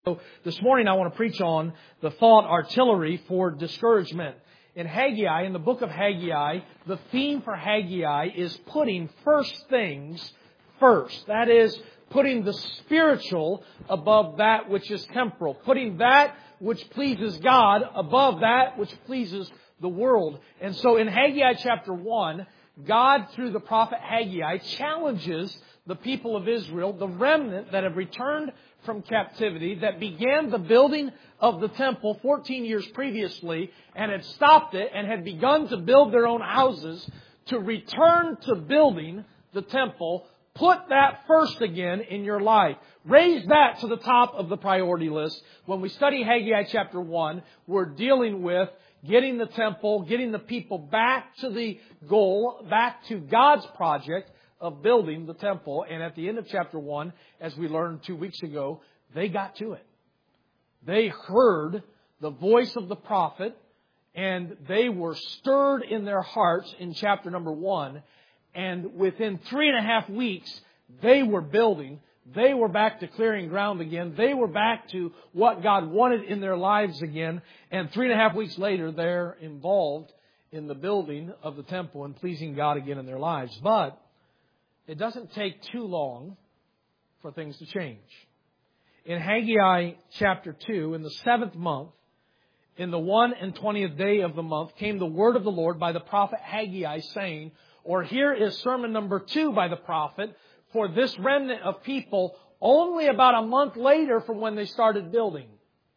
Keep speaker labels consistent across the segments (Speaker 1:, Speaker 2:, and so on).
Speaker 1: So this morning I want to preach on the thought artillery for discouragement. In Haggai, in the book of Haggai, the theme for Haggai is putting first things first. That is, putting the spiritual above that which is temporal. Putting that which pleases God above that which pleases the world. And so in Haggai chapter 1, God, through the prophet Haggai, challenges the people of Israel, the remnant that have returned from captivity, that began the building of the temple 14 years previously and had stopped it and had begun to build their own houses, to return to building the temple. Put that first again in your life. Raise that to the top of the priority list. When we study Haggai chapter 1, we're dealing with getting the temple, getting the people back to the goal, back to God's project of building the temple. And at the end of chapter 1, as we learned 2 weeks ago, they got to it. They heard the voice of the prophet, and they were stirred in their hearts in chapter number 1. And within 3.5 weeks, they were building. They were back to clearing ground again. They were back to what God wanted in their lives again. And 3.5 weeks later, they're involved in the building of the temple and pleasing God again in their lives. But it doesn't take too long for things to change. In Haggai chapter 2, in the 7th month, in the 21st day of the month, came the word of the Lord by the prophet Haggai, saying, or here is sermon number 2 by the prophet for this remnant of people only about a month later from when they started building.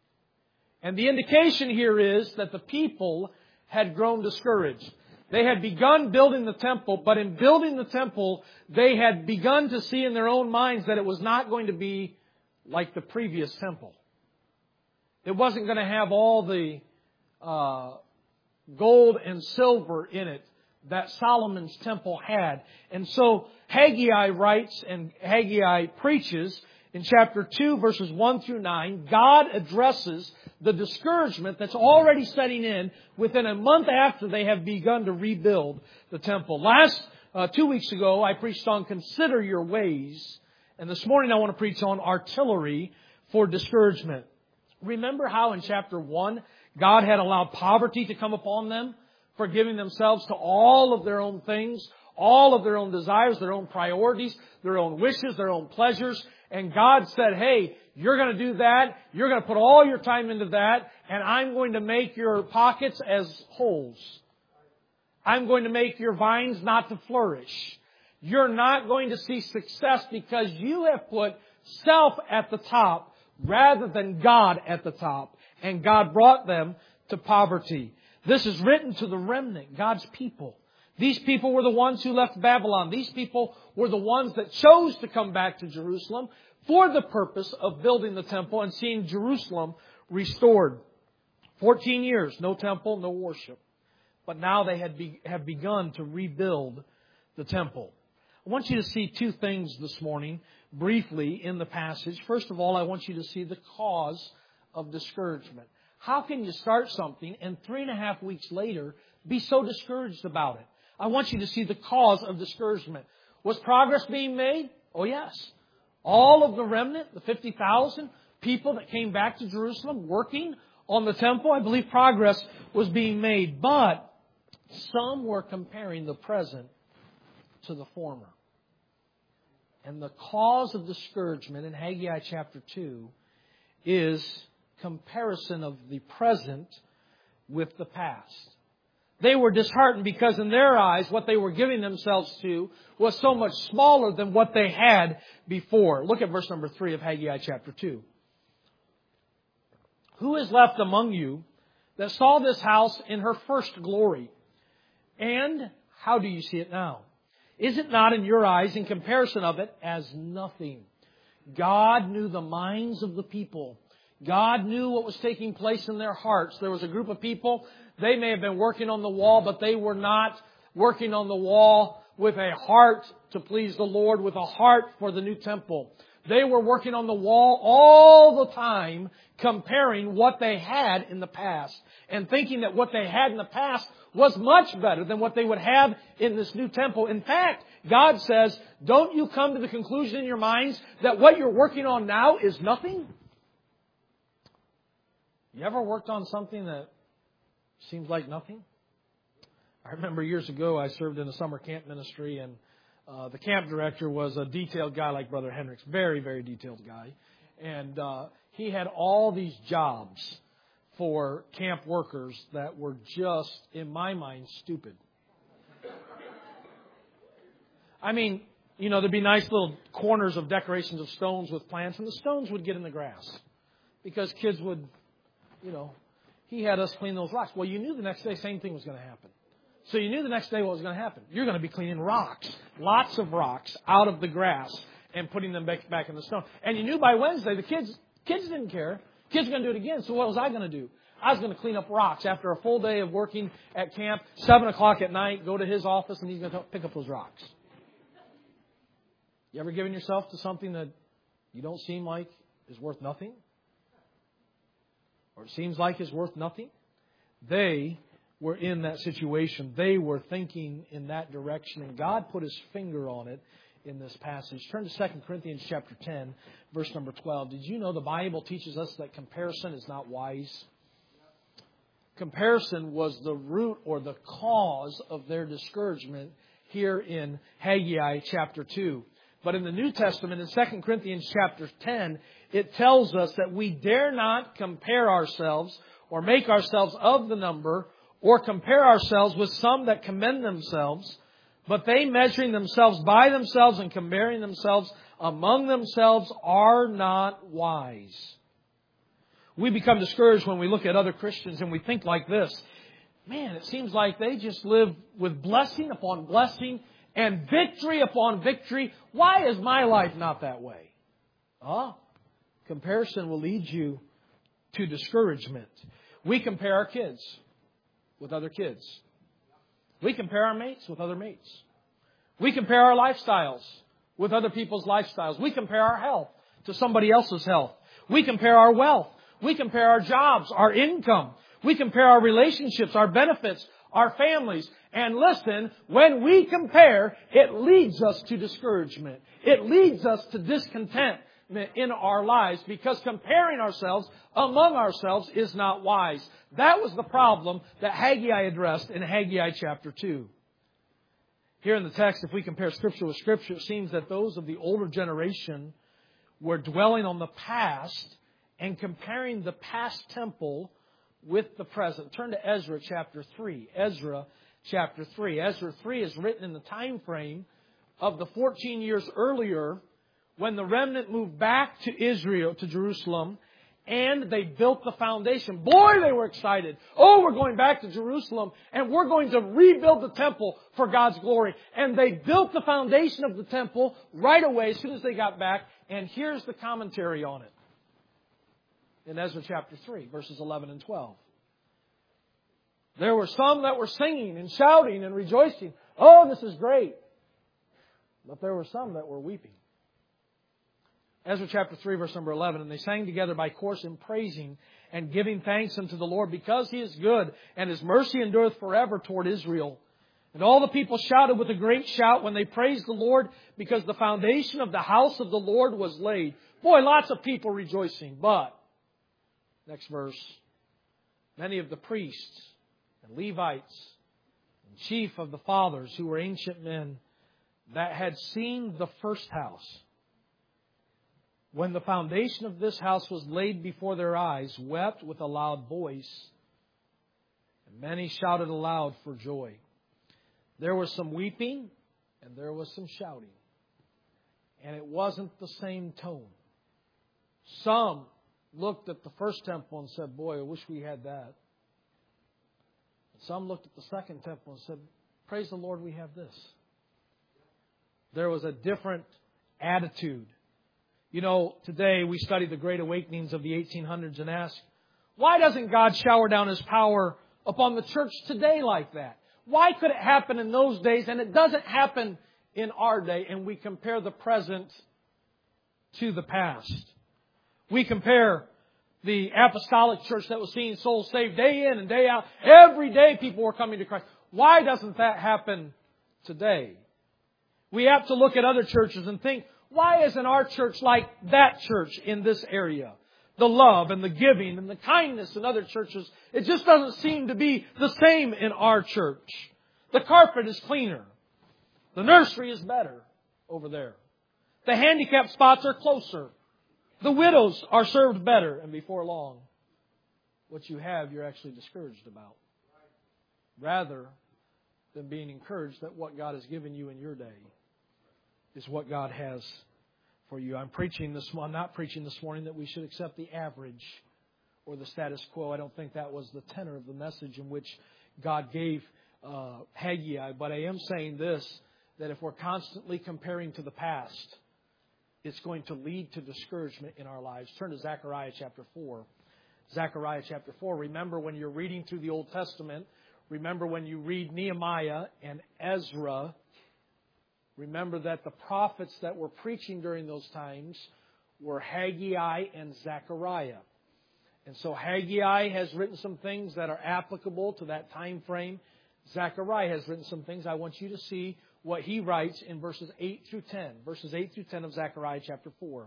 Speaker 1: And the indication here is that the people had grown discouraged. They had begun building the temple, but in building the temple, they had begun to see in their own minds that it was not going to be like the previous temple. It wasn't going to have all the gold and silver in it that Solomon's temple had. And so Haggai writes and Haggai preaches in chapter 2, verses 1 through 9, God addresses the discouragement that's already setting in within a month after they have begun to rebuild the temple. 2 weeks ago, I preached on Consider Your Ways. And this morning I want to preach on artillery for discouragement. Remember how in chapter 1, God had allowed poverty to come upon them, forgiving themselves to all of their own things, all of their own desires, their own priorities, their own wishes, their own pleasures. And God said, hey, you're going to do that. You're going to put all your time into that. And I'm going to make your pockets as holes. I'm going to make your vines not to flourish. You're not going to see success because you have put self at the top rather than God at the top. And God brought them to poverty. This is written to the remnant, God's people. These people were the ones who left Babylon. These people were the ones that chose to come back to Jerusalem for the purpose of building the temple and seeing Jerusalem restored. 14 years, no temple, no worship. But now they have begun to rebuild the temple. I want you to see 2 things this morning, briefly, in the passage. First of all, I want you to see the cause of discouragement. How can you start something and 3.5 weeks later be so discouraged about it? I want you to see the cause of discouragement. Was progress being made? Oh, yes. All of the remnant, the 50,000 people that came back to Jerusalem working on the temple, I believe progress was being made. But some were comparing the present to the former. And the cause of discouragement in Haggai chapter 2 is comparison of the present with the past. They were disheartened because in their eyes, what they were giving themselves to was so much smaller than what they had before. Look at verse number 3 of Haggai chapter 2. Who is left among you that saw this house in her first glory? And how do you see it now? Is it not in your eyes, in comparison of it, as nothing? God knew the minds of the people. God knew what was taking place in their hearts. There was a group of people, they may have been working on the wall, but they were not working on the wall with a heart to please the Lord, with a heart for the new temple. They were working on the wall all the time, comparing what they had in the past and thinking that what they had in the past was much better than what they would have in this new temple. In fact, God says, don't you come to the conclusion in your minds that what you're working on now is nothing? You ever worked on something that seems like nothing? I remember years ago I served in a summer camp ministry, and the camp director was a detailed guy like Brother Hendricks. Very, very detailed guy. And he had all these jobs for camp workers that were just, in my mind, stupid. I mean, you know, there'd be nice little corners of decorations of stones with plants, and the stones would get in the grass because kids would, you know, he had us clean those rocks. Well, you knew the next day same thing was going to happen. So you knew the next day what was going to happen. You're going to be cleaning rocks, lots of rocks out of the grass and putting them back in the stone. And you knew by Wednesday the kids didn't care. Kids were going to do it again. So what was I going to do? I was going to clean up rocks after a full day of working at camp, 7 o'clock at night, go to his office, and he's going to pick up those rocks. You ever given yourself to something that you don't seem like is worth nothing? Or it seems like is worth nothing? They were in that situation. They were thinking in that direction, and God put His finger on it in this passage. Turn to 2 Corinthians chapter 10, verse number 12. Did you know the Bible teaches us that comparison is not wise? Comparison was the root or the cause of their discouragement here in Haggai chapter 2. But in the New Testament, in 2 Corinthians chapter 10, it tells us that we dare not compare ourselves or make ourselves of the number or compare ourselves with some that commend themselves, but they, measuring themselves by themselves and comparing themselves among themselves, are not wise. We become discouraged when we look at other Christians and we think like this: man, it seems like they just live with blessing upon blessing and victory upon victory. Why is my life not that way? Comparison will lead you to discouragement. We compare our kids with other kids. We compare our mates with other mates. We compare our lifestyles with other people's lifestyles. We compare our health to somebody else's health. We compare our wealth. We compare our jobs, our income. We compare our relationships, our benefits, our families. And listen, when we compare, it leads us to discouragement. It leads us to discontent in our lives, because comparing ourselves among ourselves is not wise. That was the problem that Haggai addressed in Haggai chapter 2. Here in the text, if we compare Scripture with Scripture, it seems that those of the older generation were dwelling on the past and comparing the past temple with the present. Turn to Ezra chapter 3. Ezra chapter 3. Ezra 3 is written in the time frame of the 14 years earlier, when the remnant moved back to Israel, to Jerusalem, and they built the foundation. Boy, they were excited. Oh, we're going back to Jerusalem, and we're going to rebuild the temple for God's glory. And they built the foundation of the temple right away as soon as they got back. And here's the commentary on it in Ezra chapter 3, verses 11 and 12. There were some that were singing and shouting and rejoicing. Oh, this is great. But there were some that were weeping. Ezra chapter 3, verse number 11. And they sang together by course in praising and giving thanks unto the Lord, because He is good, and His mercy endureth forever toward Israel. And all the people shouted with a great shout when they praised the Lord, because the foundation of the house of the Lord was laid. Boy, lots of people rejoicing. But, next verse, many of the priests and Levites and chief of the fathers, who were ancient men, that had seen the first house, when the foundation of this house was laid before their eyes, wept with a loud voice, and many shouted aloud for joy. There was some weeping, and there was some shouting. And it wasn't the same tone. Some looked at the first temple and said, boy, I wish we had that. And some looked at the second temple and said, praise the Lord, we have this. There was a different attitude. You know, today we study the great awakenings of the 1800s and ask, why doesn't God shower down His power upon the church today like that? Why could it happen in those days and it doesn't happen in our day? And we compare the present to the past. We compare the apostolic church that was seeing souls saved day in and day out. Every day people were coming to Christ. Why doesn't that happen today? We have to look at other churches and think, why isn't our church like that church in this area? the love and the giving and the kindness in other churches, it just doesn't seem to be the same in our church. The carpet is cleaner. The nursery is better over there. The handicapped spots are closer. The widows are served better. And before long, what you have, you're actually discouraged about. Rather than being encouraged that what God has given you in your day is what God has for you. I'm not preaching this morning that we should accept the average or the status quo. I don't think that was the tenor of the message in which God gave Haggai. But I am saying this, that if we're constantly comparing to the past, it's going to lead to discouragement in our lives. Turn to Zechariah chapter 4. Zechariah chapter 4. Remember when you're reading through the Old Testament, remember when you read Nehemiah and Ezra, remember that the prophets that were preaching during those times were Haggai and Zechariah. And so Haggai has written some things that are applicable to that time frame. Zechariah has written some things. I want you to see what he writes in verses 8 through 10. Verses 8 through 10 of Zechariah chapter 4.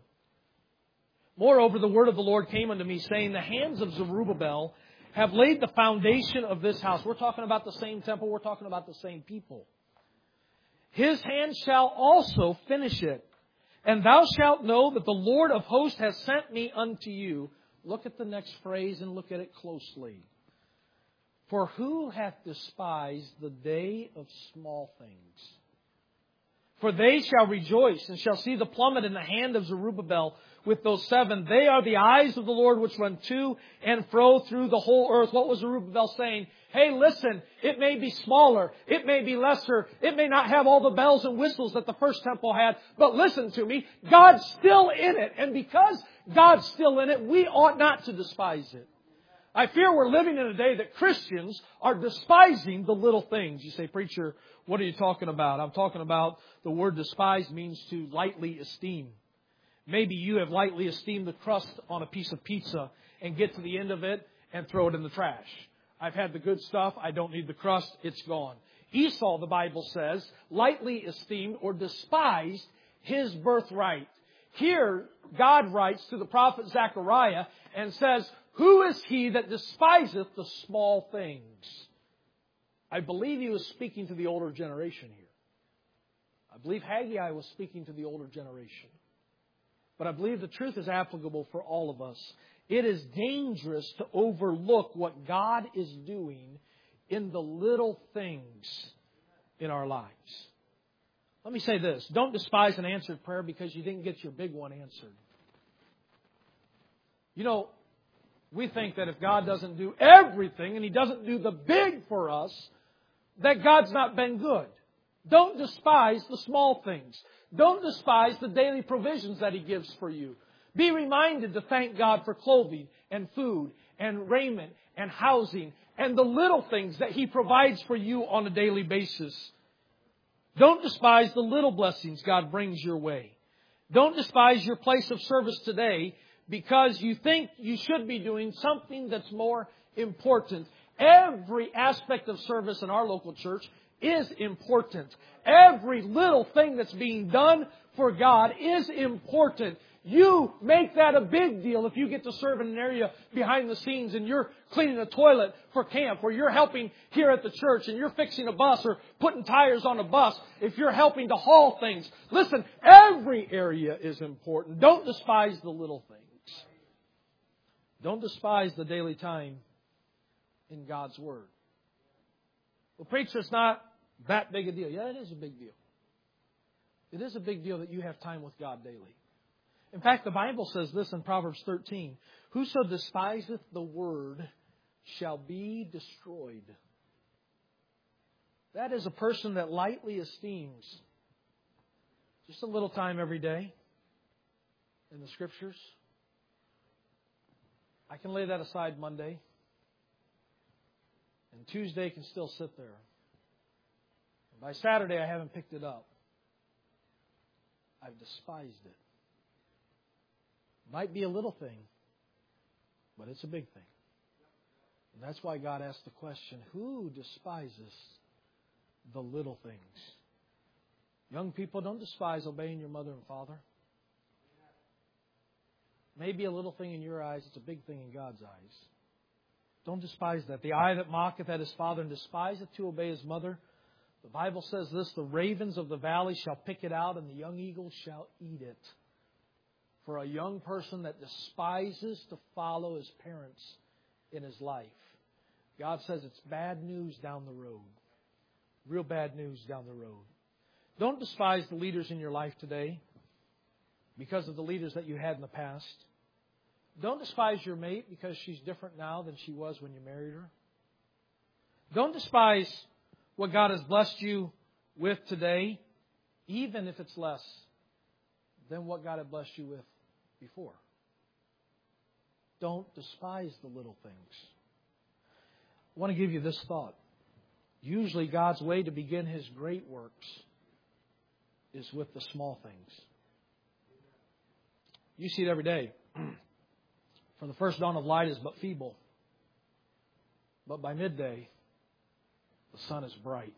Speaker 1: Moreover, the word of the Lord came unto me, saying, the hands of Zerubbabel have laid the foundation of this house. We're talking about the same temple. We're talking about the same people. His hand shall also finish it. And thou shalt know that the Lord of hosts has sent me unto you. Look at the next phrase and look at it closely. For who hath despised the day of small things? For they shall rejoice and shall see the plummet in the hand of Zerubbabel with those 7. They are the eyes of the Lord which run to and fro through the whole earth. What was Zerubbabel saying? Hey, listen, it may be smaller, it may be lesser, it may not have all the bells and whistles that the first temple had, but listen to me, God's still in it. And because God's still in it, we ought not to despise it. I fear we're living in a day that Christians are despising the little things. You say, preacher, what are you talking about? I'm talking about the word despise means to lightly esteem. Maybe you have lightly esteemed the crust on a piece of pizza and get to the end of it and throw it in the trash. I've had the good stuff. I don't need the crust. It's gone. Esau, the Bible says, lightly esteemed or despised his birthright. Here, God writes to the prophet Zechariah and says, who is he that despiseth the small things? I believe he was speaking to the older generation here. I believe Haggai was speaking to the older generation. But I believe the truth is applicable for all of us. It is dangerous to overlook what God is doing in the little things in our lives. Let me say this. Don't despise an answered prayer because you didn't get your big one answered. You know, we think that if God doesn't do everything and He doesn't do the big for us, that God's not been good. Don't despise the small things. Don't despise the daily provisions that He gives for you. Be reminded to thank God for clothing and food and raiment and housing and the little things that He provides for you on a daily basis. Don't despise the little blessings God brings your way. Don't despise your place of service today because you think you should be doing something that's more important. Every aspect of service in our local church is important. Every little thing that's being done for God is important. You make that a big deal if you get to serve in an area behind the scenes and you're cleaning a toilet for camp, or you're helping here at the church and you're fixing a bus or putting tires on a bus, if you're helping to haul things. Listen, every area is important. Don't despise the little things. Don't despise the daily time in God's Word. Well, preacher, it's not that big a deal. Yeah, it is a big deal. It is a big deal that you have time with God daily. In fact, the Bible says this in Proverbs 13. Whoso despiseth the word shall be destroyed. That is a person that lightly esteems just a little time every day in the Scriptures. I can lay that aside Monday. And Tuesday can still sit there. And by Saturday, I haven't picked it up. I've despised it. Might be a little thing, but it's a big thing. And that's why God asked the question, who despises the little things? Young people, don't despise obeying your mother and father. Maybe a little thing in your eyes, it's a big thing in God's eyes. Don't despise that. The eye that mocketh at his father and despiseth to obey his mother. The Bible says this, the ravens of the valley shall pick it out, and the young eagles shall eat it. For a young person that despises to follow his parents in his life, God says it's bad news down the road. Real bad news down the road. Don't despise the leaders in your life today because of the leaders that you had in the past. Don't despise your mate because she's different now than she was when you married her. Don't despise what God has blessed you with today, even if it's less than what God had blessed you with before. Don't despise the little things. I want to give you this thought. Usually God's way to begin His great works is with the small things. You see it every day. For the first dawn of light is but feeble. But by midday, the sun is bright.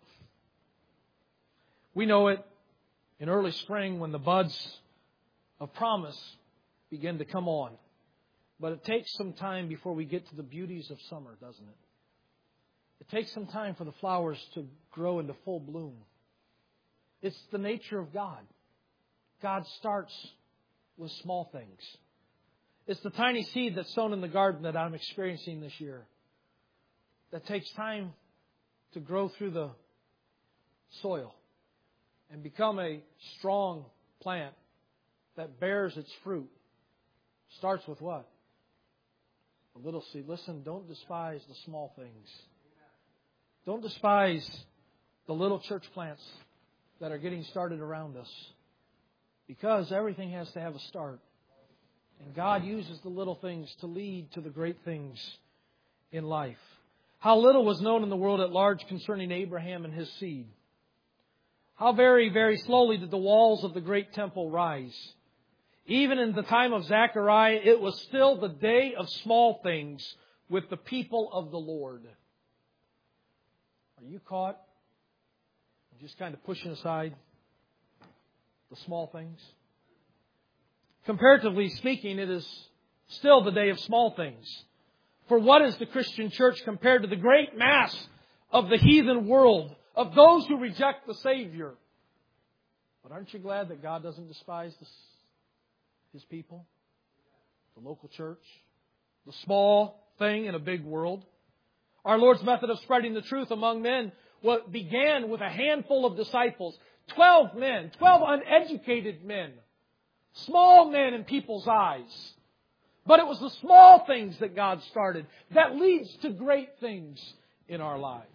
Speaker 1: We know it in early spring when the buds of promise begin to come on. But it takes some time before we get to the beauties of summer, doesn't it? It takes some time for the flowers to grow into full bloom. It's the nature of God. God starts with small things. It's the tiny seed that's sown in the garden that I'm experiencing this year that takes time to grow through the soil and become a strong plant that bears its fruit. Starts with what? A little seed. Listen, don't despise the small things. Don't despise the little church plants that are getting started around us. Because everything has to have a start. And God uses the little things to lead to the great things in life. How little was known in the world at large concerning Abraham and his seed. How very, very slowly did the walls of the great temple rise. Even in the time of Zechariah, it was still the day of small things with the people of the Lord. Are you caught just kind of pushing aside the small things? Comparatively speaking, it is still the day of small things. For what is the Christian church compared to the great mass of the heathen world, of those who reject the Savior? But aren't you glad that God doesn't despise His people? The local church? The small thing in a big world? Our Lord's method of spreading the truth among men what began with a handful of disciples. 12 men, 12 uneducated men. Small men in people's eyes. But it was the small things that God started that leads to great things in our lives.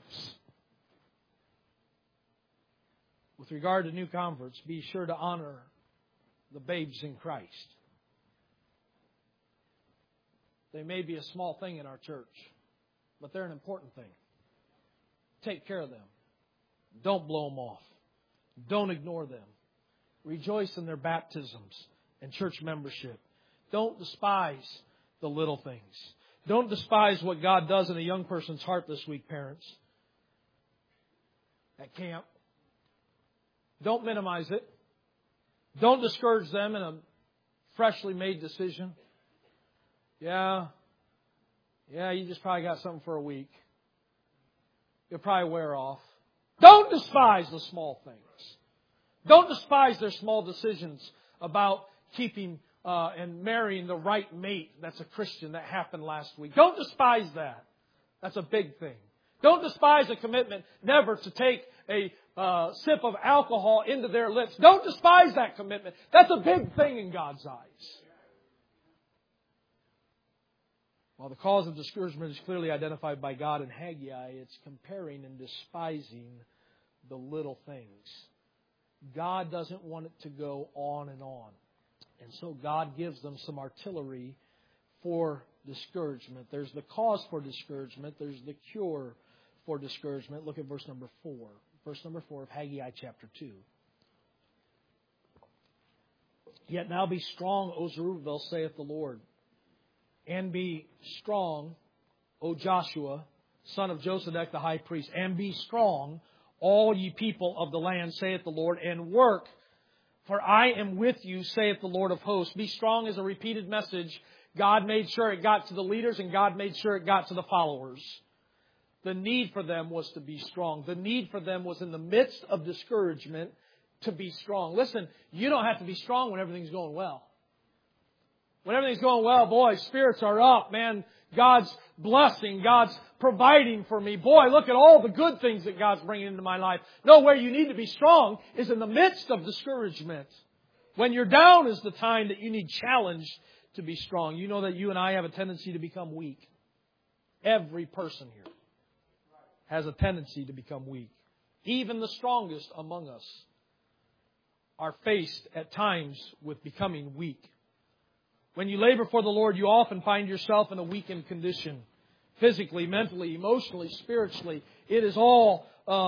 Speaker 1: With regard to new converts, be sure to honor the babes in Christ. They may be a small thing in our church, but they're an important thing. Take care of them. Don't blow them off. Don't ignore them. Rejoice in their baptisms and church membership. Don't despise the little things. Don't despise what God does in a young person's heart this week, parents. At camp. Don't minimize it. Don't discourage them in a freshly made decision. Yeah, you just probably got something for a week. You'll probably wear off. Don't despise the small things. Don't despise their small decisions about keeping and marrying the right mate that's a Christian that happened last week. Don't despise that. That's a big thing. Don't despise a commitment never to take a sip of alcohol into their lips. Don't despise that commitment. That's a big thing in God's eyes. While the cause of discouragement is clearly identified by God in Haggai, it's comparing and despising the little things. God doesn't want it to go on and on. And so God gives them some artillery for discouragement. There's the cause for discouragement. There's the cure for discouragement. Look at verse number 4. Verse number 4 of Haggai chapter 2. Yet now be strong, O Zerubbabel, saith the Lord. And be strong, O Joshua, son of Josedech the high priest. And be strong, all ye people of the land, saith the Lord, and work For I am with you, saith the Lord of hosts. Be strong is a repeated message. God made sure it got to the leaders, and God made sure it got to the followers. The need for them was to be strong. The need for them was in the midst of discouragement to be strong. Listen, you don't have to be strong when everything's going well. When everything's going well, boy, spirits are up, man. God's blessing, God's providing for me. Boy, look at all the good things that God's bringing into my life. No, where you need to be strong is in the midst of discouragement. When you're down is the time that you need challenge to be strong. You know that you and I have a tendency to become weak. Every person here has a tendency to become weak. Even the strongest among us are faced at times with becoming weak. When you labor for the Lord, you often find yourself in a weakened condition. Physically, mentally, emotionally, spiritually. It all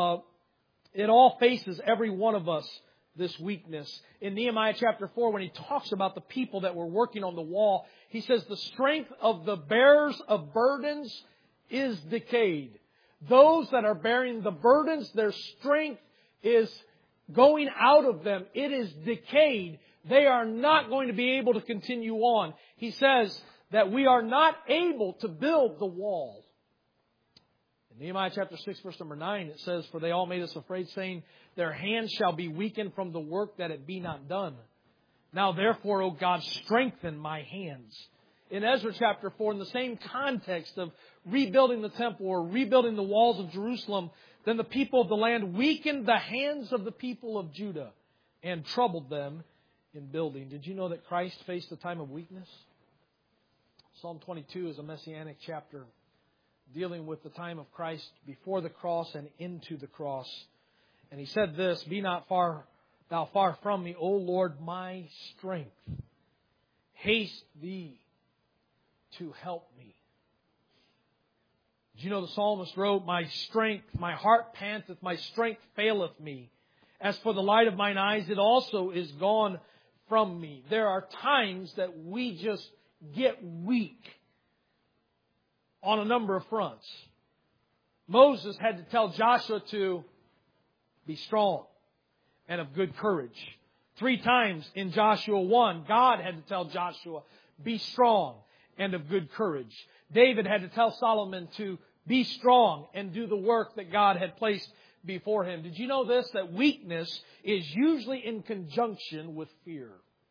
Speaker 1: faces every one of us, this weakness. In Nehemiah chapter 4, when he talks about the people that were working on the wall, he says the strength of the bearers of burdens is decayed. Those that are bearing the burdens, their strength is going out of them. It is decayed. They are not going to be able to continue on. He says that we are not able to build the wall. In Nehemiah chapter 6, verse number 9, it says, For they all made us afraid, saying, Their hands shall be weakened from the work that it be not done. Now therefore, O God, strengthen my hands. In Ezra chapter 4, in the same context of rebuilding the temple or rebuilding the walls of Jerusalem, then the people of the land weakened the hands of the people of Judah and troubled them in building. Did you know that Christ faced a time of weakness? Psalm 22 is a messianic chapter dealing with the time of Christ before the cross and into the cross. And he said this, Be not thou far from me, O Lord, my strength. Haste thee to help me. Did you know the psalmist wrote, My strength, my heart panteth, my strength faileth me. As for the light of mine eyes, it also is gone from me. There are times that we just get weak on a number of fronts. Moses had to tell Joshua to be strong and of good courage. 3 times in Joshua 1, God had to tell Joshua, be strong and of good courage. David had to tell Solomon to be strong and do the work that God had placed before him. Did you know this? That weakness is usually in conjunction with fear.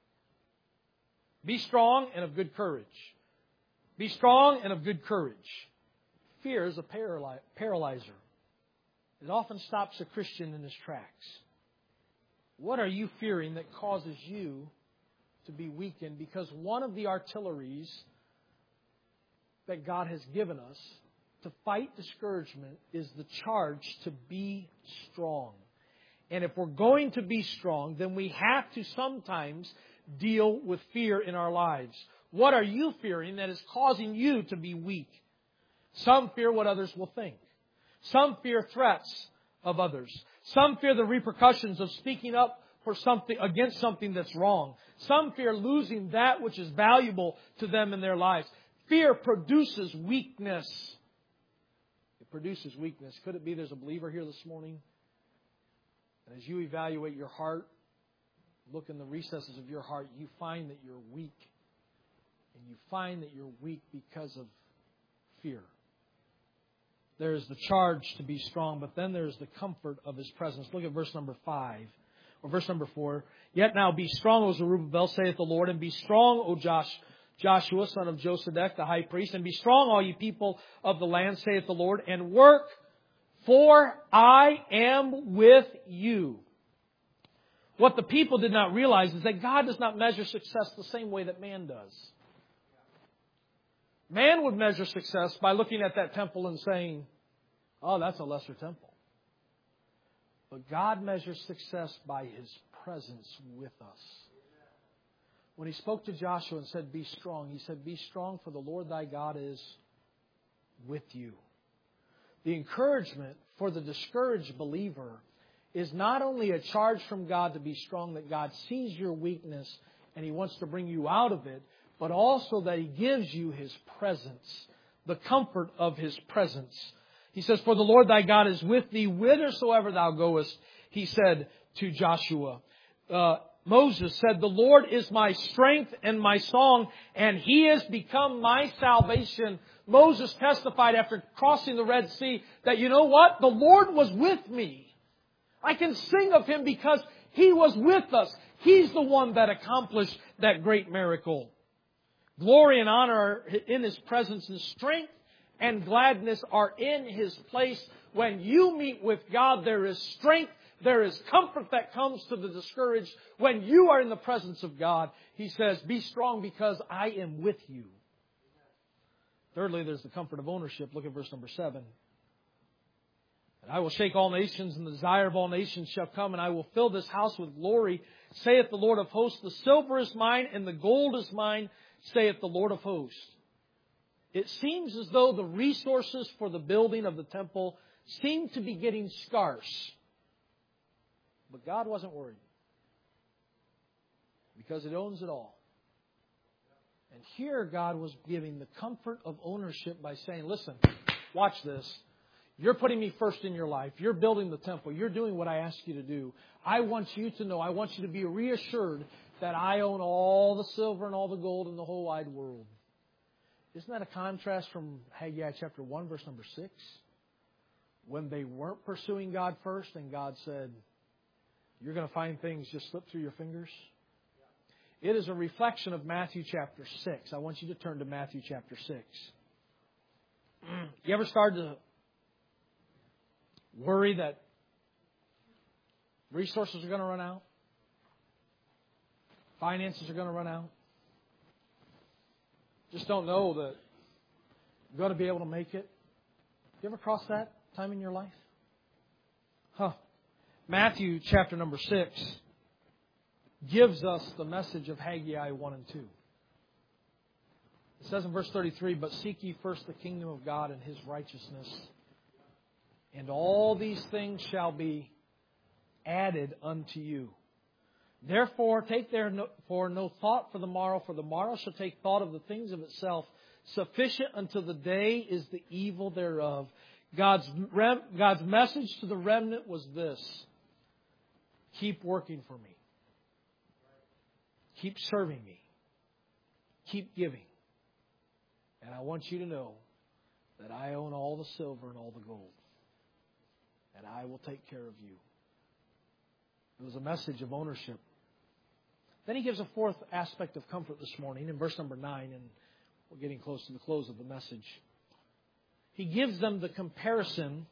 Speaker 1: Be strong and of good courage. Be strong and of good courage. Fear is a paralyzer. It often stops a Christian in his tracks. What are you fearing that causes you to be weakened? Because one of the artilleries that God has given us to fight discouragement is the charge to be strong. And if we're going to be strong, then we have to sometimes deal with fear in our lives. What are you fearing that is causing you to be weak? Some fear what others will think. Some fear threats of others. Some fear the repercussions of speaking up for something against something that's wrong. Some fear losing that which is valuable to them in their lives. Fear produces weakness. It produces weakness. Could it be there's a believer here this morning? And as you evaluate your heart, look in the recesses of your heart, you find that you're weak. And you find that you're weak because of fear. There is the charge to be strong, but then there is the comfort of His presence. Look at verse number 5, or verse number 4. Yet now be strong, O Zerubbabel, saith the Lord, and be strong, O Joshua, son of Josedech, the high priest, and be strong, all ye people of the land, saith the Lord, and work, for I am with you. What the people did not realize is that God does not measure success the same way that man does. Man would measure success by looking at that temple and saying, oh, that's a lesser temple. But God measures success by His presence with us. When He spoke to Joshua and said, be strong, He said, be strong, for the Lord thy God is with you. The encouragement for the discouraged believer is not only a charge from God to be strong, that God sees your weakness and He wants to bring you out of it, but also that He gives you His presence, the comfort of His presence. He says, for the Lord thy God is with thee whithersoever thou goest, He said to Joshua. Look Moses said, "The Lord is my strength and my song, and He has become my salvation." Moses testified after crossing the Red Sea that, you know what? The Lord was with me. I can sing of Him because He was with us. He's the one that accomplished that great miracle. Glory and honor are in His presence, and strength and gladness are in His place. When you meet with God, there is strength. There is comfort that comes to the discouraged. When you are in the presence of God, He says, "Be strong because I am with you." Thirdly, there's the comfort of ownership. Look at verse number 7. "And I will shake all nations, and the desire of all nations shall come, and I will fill this house with glory, saith the Lord of hosts. The silver is mine, and the gold is mine, saith the Lord of hosts." It seems as though the resources for the building of the temple seem to be getting scarce. But God wasn't worried, because He owns it all. And here God was giving the comfort of ownership by saying, "Listen, watch this. You're putting me first in your life. You're building the temple. You're doing what I ask you to do. I want you to know, I want you to be reassured that I own all the silver and all the gold in the whole wide world." Isn't that a contrast from Haggai chapter 1, verse number 6? When they weren't pursuing God first, and God said, "You're going to find things just slip through your fingers." It is a reflection of Matthew chapter 6. I want you to turn to Matthew chapter 6. You ever started to worry that resources are going to run out? Finances are going to run out? Just don't know that you're going to be able to make it? You ever cross that time in your life? Matthew chapter number 6 gives us the message of Haggai 1 and 2. It says in verse 33, "But seek ye first the kingdom of God and His righteousness, and all these things shall be added unto you. Therefore take therefore no thought for the morrow shall take thought of the things of itself. Sufficient unto the day is the evil thereof." God's message to the remnant was this: keep working for me. Keep serving me. Keep giving. And I want you to know that I own all the silver and all the gold. And I will take care of you. It was a message of ownership. Then He gives a fourth aspect of comfort this morning in verse number 9, and we're getting close to the close of the message. He gives them the comparison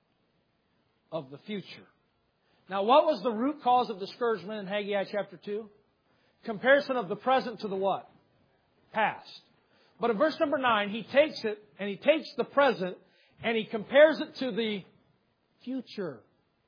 Speaker 1: of the future. Now, what was the root cause of discouragement in Haggai chapter 2? Comparison of the present to the what? Past. But in verse number 9, He takes it, and He takes the present, and He compares it to the future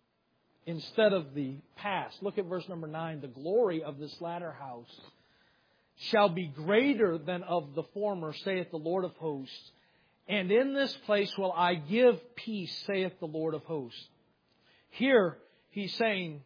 Speaker 1: instead of the past. Look at verse number 9. "The glory of this latter house shall be greater than of the former, saith the Lord of hosts. And in this place will I give peace, saith the Lord of hosts." Here He's saying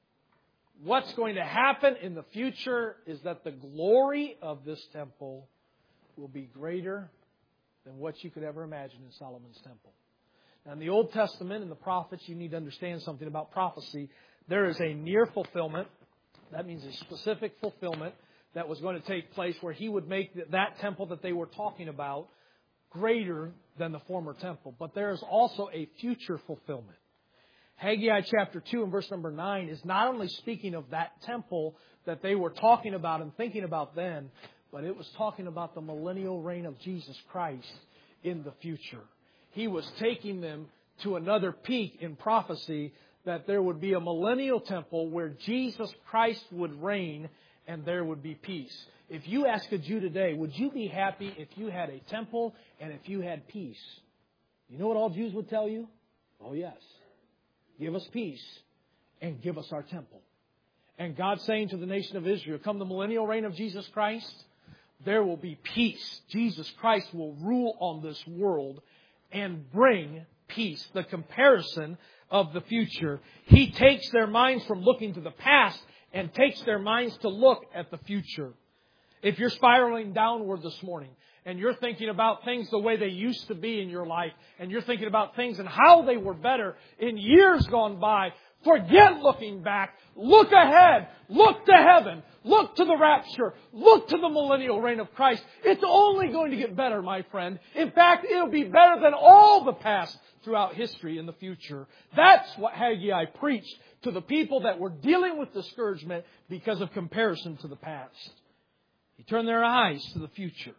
Speaker 1: what's going to happen in the future is that the glory of this temple will be greater than what you could ever imagine in Solomon's temple. Now, in the Old Testament and the prophets, you need to understand something about prophecy. There is a near fulfillment. That means a specific fulfillment that was going to take place where He would make that temple that they were talking about greater than the former temple. But there is also a future fulfillment. Haggai chapter 2 and verse number 9 is not only speaking of that temple that they were talking about and thinking about then, but it was talking about the millennial reign of Jesus Christ in the future. He was taking them to another peak in prophecy, that there would be a millennial temple where Jesus Christ would reign and there would be peace. If you ask a Jew today, would you be happy if you had a temple and if you had peace? You know what all Jews would tell you? Oh, yes. Give us peace and give us our temple. And God's saying to the nation of Israel, come the millennial reign of Jesus Christ, there will be peace. Jesus Christ will rule on this world and bring peace. The comparison of the future. He takes their minds from looking to the past and takes their minds to look at the future. If you're spiraling downward this morning and you're thinking about things the way they used to be in your life, and you're thinking about things and how they were better in years gone by, Forget looking back. Look ahead. Look to heaven. Look to the rapture. Look to the millennial reign of Christ. It's only going to get better, my friend. In fact, it'll be better than all the past throughout history in the future. That's what Haggai preached to the people that were dealing with discouragement because of comparison to the past. He turned their eyes to the future.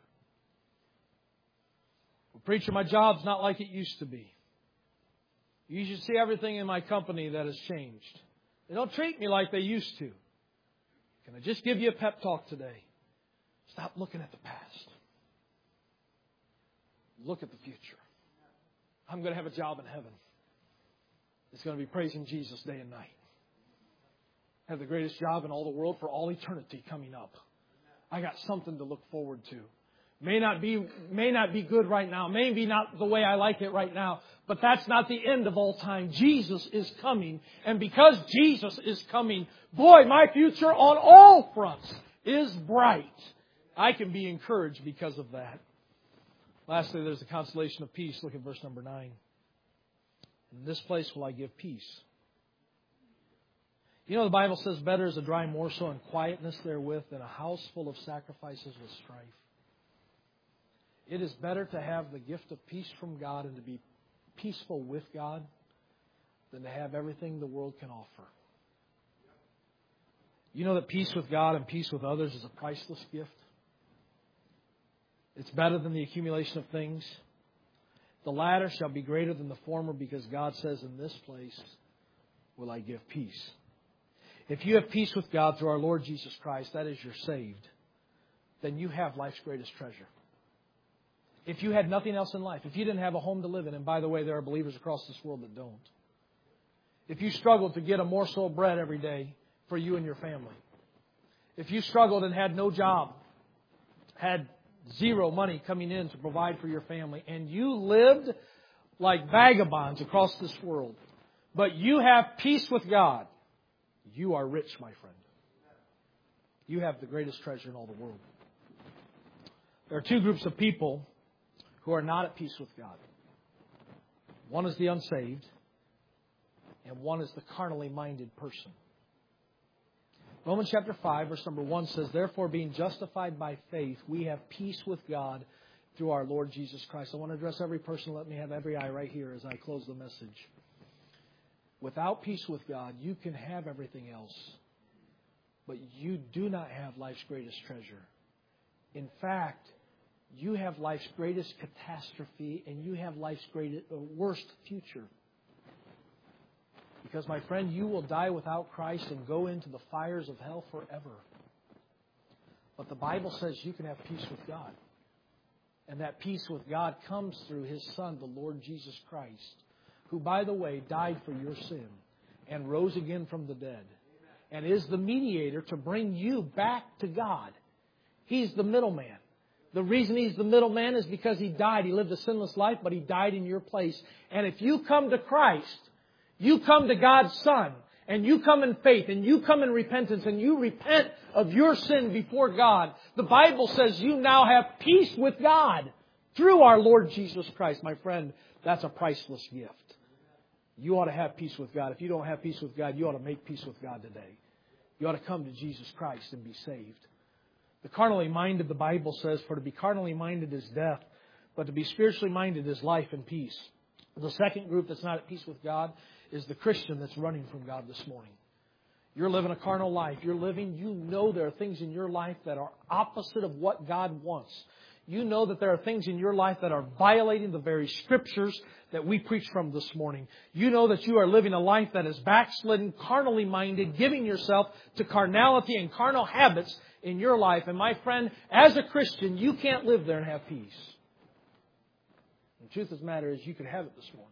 Speaker 1: Well, preacher, my job's not like it used to be. You should see everything in my company that has changed. They don't treat me like they used to. Can I just give you a pep talk today? Stop looking at the past. Look at the future. I'm going to have a job in heaven. It's going to be praising Jesus day and night. I have the greatest job in all the world for all eternity coming up. I got something to look forward to. May not be good right now. Maybe not the way I like it right now. But that's not the end of all time. Jesus is coming. And because Jesus is coming, boy, my future on all fronts is bright. I can be encouraged because of that. Lastly, there's the consolation of peace. Look at verse number 9. In this place will I give peace. You know, the Bible says, better is a dry morsel and quietness therewith than a house full of sacrifices with strife. It is better to have the gift of peace from God and to be peaceful with God than to have everything the world can offer. You know that peace with God and peace with others is a priceless gift. It's better than the accumulation of things. The latter shall be greater than the former because God says, in this place will I give peace. If you have peace with God through our Lord Jesus Christ, that is, you're saved, then you have life's greatest treasure. If you had nothing else in life, if you didn't have a home to live in, and by the way, there are believers across this world that don't. If you struggled to get a morsel of bread every day for you and your family. If you struggled and had no job, had zero money coming in to provide for your family, and you lived like vagabonds across this world, but you have peace with God, you are rich, my friend. You have the greatest treasure in all the world. There are two groups of people who are not at peace with God. One is the unsaved, and one is the carnally minded person. Romans chapter 5, verse number 1 says, therefore, being justified by faith, we have peace with God through our Lord Jesus Christ. I want to address every person. Let me have every eye right here as I close the message. Without peace with God, you can have everything else, but you do not have life's greatest treasure. In fact, you have life's greatest catastrophe, and you have life's worst future. Because, my friend, you will die without Christ and go into the fires of hell forever. But the Bible says you can have peace with God. And that peace with God comes through His Son, the Lord Jesus Christ, who, by the way, died for your sin and rose again from the dead, and is the mediator to bring you back to God. He's the middleman. The reason He's the middleman is because He died. He lived a sinless life, but He died in your place. And if you come to Christ, you come to God's Son, and you come in faith, and you come in repentance, and you repent of your sin before God, the Bible says you now have peace with God through our Lord Jesus Christ. My friend, that's a priceless gift. You ought to have peace with God. If you don't have peace with God, you ought to make peace with God today. You ought to come to Jesus Christ and be saved. The carnally minded, the Bible says, for to be carnally minded is death, but to be spiritually minded is life and peace. The second group that's not at peace with God is the Christian that's running from God this morning. You're living a carnal life. You know there are things in your life that are opposite of what God wants. You know that there are things in your life that are violating the very Scriptures that we preach from this morning. You know that you are living a life that is backslidden, carnally minded, giving yourself to carnality and carnal habits in your life. And my friend, as a Christian, you can't live there and have peace. The truth of the matter is you could have it this morning.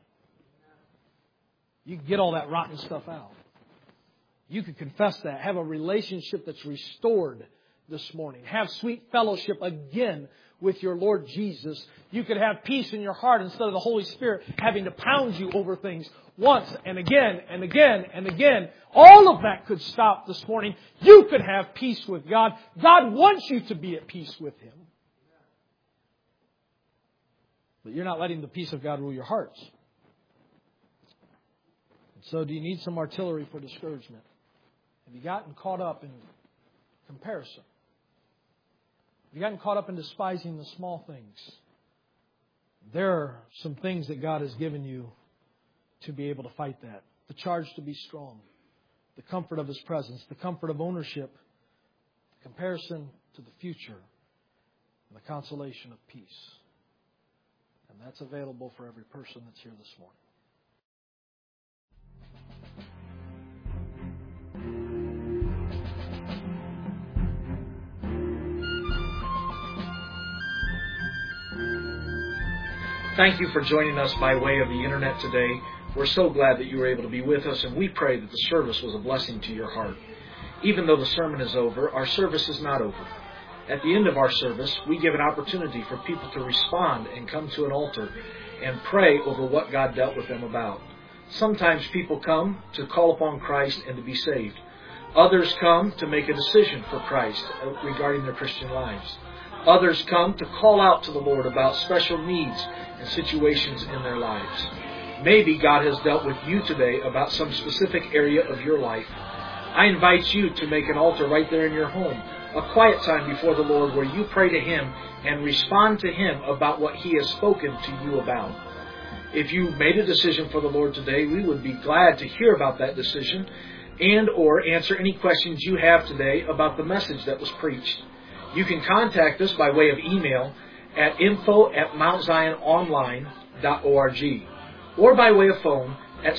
Speaker 1: You can get all that rotten stuff out. You can confess that. Have a relationship that's restored this morning. Have sweet fellowship again with your Lord Jesus. You could have peace in your heart instead of the Holy Spirit having to pound you over things once and again and again and again. All of that could stop this morning. You could have peace with God. God wants you to be at peace with Him. But you're not letting the peace of God rule your hearts. So do you need some artillery for discouragement? Have you gotten caught up in comparison? Have you gotten caught up in despising the small things? There are some things that God has given you to be able to fight that. The charge to be strong. The comfort of His presence. The comfort of ownership. The comparison to the future. And the consolation of peace. And that's available for every person that's here this morning.
Speaker 2: Thank you for joining us by way of the Internet today. We're so glad that you were able to be with us, and we pray that the service was a blessing to your heart. Even though the sermon is over, our service is not over. At the end of our service, we give an opportunity for people to respond and come to an altar and pray over what God dealt with them about. Sometimes people come to call upon Christ and to be saved. Others come to make a decision for Christ regarding their Christian lives. Others come to call out to the Lord about special needs and situations in their lives. Maybe God has dealt with you today about some specific area of your life. I invite you to make an altar right there in your home, a quiet time before the Lord where you pray to Him and respond to Him about what He has spoken to you about. If you made a decision for the Lord today, we would be glad to hear about that decision and or answer any questions you have today about the message that was preached. You can contact us by way of email at info@mountziononline.org or by way of phone at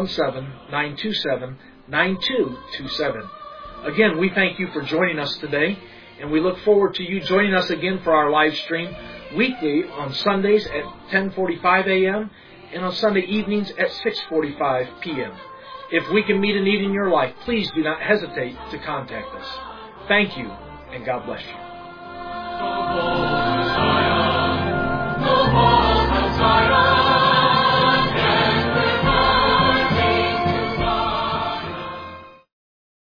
Speaker 2: 717-927-9227. Again, we thank you for joining us today, and we look forward to you joining us again for our live stream weekly on Sundays at 10:45 a.m. and on Sunday evenings at 6:45 p.m. If we can meet a need in your life, please do not hesitate to contact us. Thank you, and God bless you.